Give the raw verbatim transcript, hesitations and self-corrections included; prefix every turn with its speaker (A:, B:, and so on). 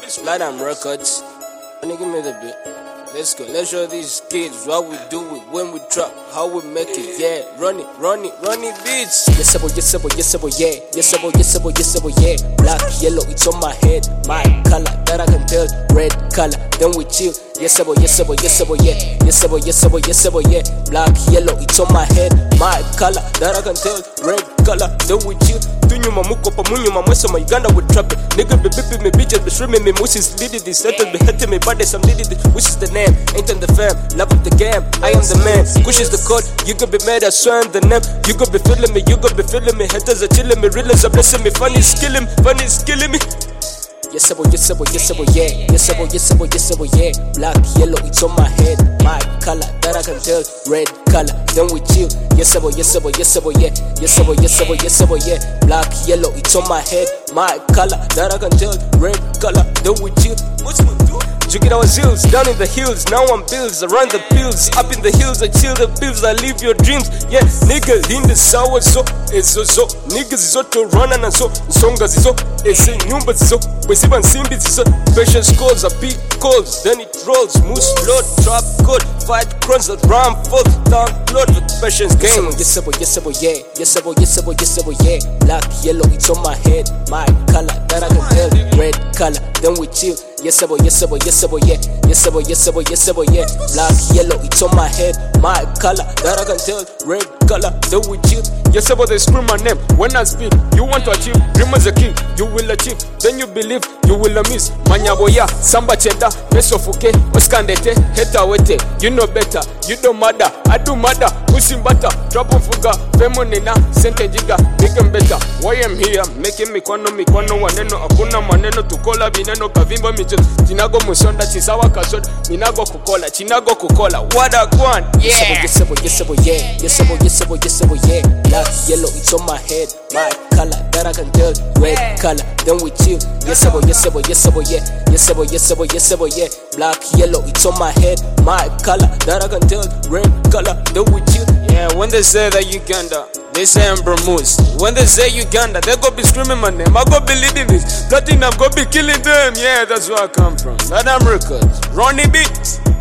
A: It's Platinum Records. Nigga, give me the bit. Let's go. Let's show these kids what we do it when we drop, how we make it. Yeah, run it, run it, run it, bitch.
B: Yes, boy, yes, boy, yes, boy, yeah. Yes, boy, yes, boy, yes, boy, yeah. Black, yellow, it's on my head. My color that I can tell. Red color, then we chill. Yes, boy, yes, boy, yes, boy, yeah. Yes, boy, yes, boy, yes, boy, yeah. Black, yellow, it's on my head. My color that I can tell. Red color, then we chill. Tunyuma muko pa munyuma mweso ma Uganda we trap it. Nigga be bipping me bitches be shrimming me mooses did it. This settled be hitting me but some did it. Which is the name? Ain't on the fam. Love of the game. I am the man. Kush is the code. You could be mad I swear I'm the name. You could be feeling me. You could be feeling me. Haters are chilling me. Realists are blessing me. Funny is killing me. Funny is killing me. Yes, boy, yes, boy, yes, boy, yeah. Yes, boy, yes, boy, yes, boy, yeah. Black, yellow, it's on my head. My color that I can tell. Red color, then we chill. Yes, boy, yes, boy, yes, boy, yeah. Yes, boy, yes, boy, yes, boy, yeah. Black, yellow, it's on my head. My color that I can tell. Red color, then we chill. What's my do? You get our zills down in the hills. Now I'm bills around the pills. Up in the hills, I chill the pills. I live your dreams. Yeah, nigga, in the sour so. It's so so. Niggas is to run and so. Songas is so. It's a number so. We see one simbi so. Patience calls a big calls. Then it rolls. Moose load, trap code. Fight crunch that ram fold. Down load with patience game. Yes, boy, yes, boy, yeah. Yes, boy, yes, boy, yes, boy, yeah. Black, yellow, it's on my head. My color that I can tell. Red color, then we chill. Yes, boy, yes, boy, yes, boy, yeah. Yes, boy, yes, boy, yes, boy, yeah. Black, yellow, it's on my head. My color that I can tell. Red color, then we chill.
C: Yes, boy, they scream my name. When I speak, you want to achieve. Dream as a king, you will achieve. Then you believe, you will miss. Manyaboya, samba cheda, mesofuke, oskandete, heta wete. You know better, you don't matter. I do matter, usimbata, trouble fuga, femonina, sente jiga, big and better. Why I'm here, making me kwano, mi kwano, waneno, akuna maneno, tukola, bineno, kavimba, mi Chinago musonda, chisawa kasoda, minago kukola, chinago kukola. What a one, yeah.
B: Yes, boy, yes, boy, yeah. Yes, boy, yes, boy, yes, boy, yeah. Black, yellow, it's on my head. My color that I can tell. Red color, then we chill. Yes, boy, yes, boy, yes, boy, yeah. Yes, boy, yes, boy, yes, boy, yeah. Black, yellow, it's on my head. My color that I can tell. Red color, then we chill.
A: Yeah, when they say that Uganda, they say I'm Bermuz. When they say Uganda, they go be screaming my name. I go be leading this. Platinum go be killing them. Yeah, that's where I come from. Platinum Records. Ronnie Beats.